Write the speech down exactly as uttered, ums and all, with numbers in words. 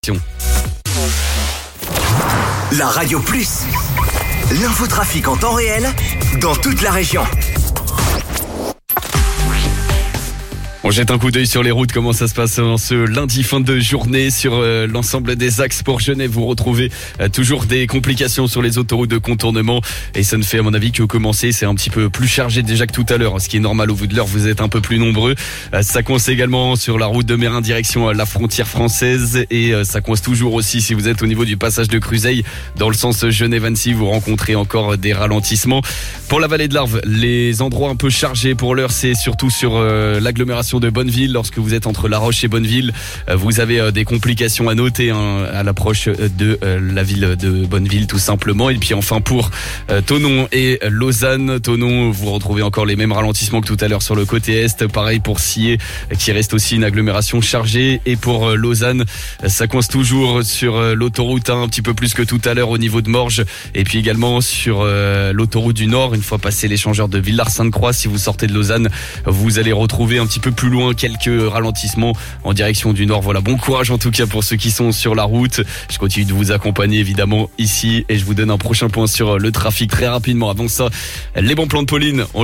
La Radio Plus, l'infotrafic en temps réel dans toute la région. On jette un coup d'œil sur les routes, comment ça se passe en ce lundi fin de journée sur euh, l'ensemble des axes pour Genève. Vous retrouvez euh, toujours des complications sur les autoroutes de contournement et ça ne fait à mon avis que commencer. C'est un petit peu plus chargé déjà que tout à l'heure, ce qui est normal au vu de l'heure, vous êtes un peu plus nombreux. Euh, ça coince également sur la route de Mérin direction euh, la frontière française et euh, ça coince toujours aussi si vous êtes au niveau du passage de Cruzeil dans le sens Genève-Annecy. Vous rencontrez encore des ralentissements. Pour la vallée de l'Arve, les endroits un peu chargés pour l'heure, c'est surtout sur euh, l'agglomération de Bonneville. Lorsque vous êtes entre La Roche et Bonneville, vous avez des complications à noter hein, à l'approche de la ville de Bonneville tout simplement. Et puis enfin pour Thonon et Lausanne, Thonon, vous retrouvez encore les mêmes ralentissements que tout à l'heure sur le côté est. Pareil pour Sillé qui reste aussi une agglomération chargée. Et pour Lausanne, ça coince toujours sur l'autoroute hein, un petit peu plus que tout à l'heure au niveau de Morges. Et puis également sur euh, l'autoroute du Nord, une fois passé l'échangeur de Villars-Sainte-Croix, si vous sortez de Lausanne, vous allez retrouver un petit peu plus loin quelques ralentissements en direction du Nord. Voilà, bon courage en tout cas pour ceux qui sont sur la route. Je continue de vous accompagner évidemment ici et je vous donne un prochain point sur le trafic très rapidement. Avant ça, les bons plans de Pauline. On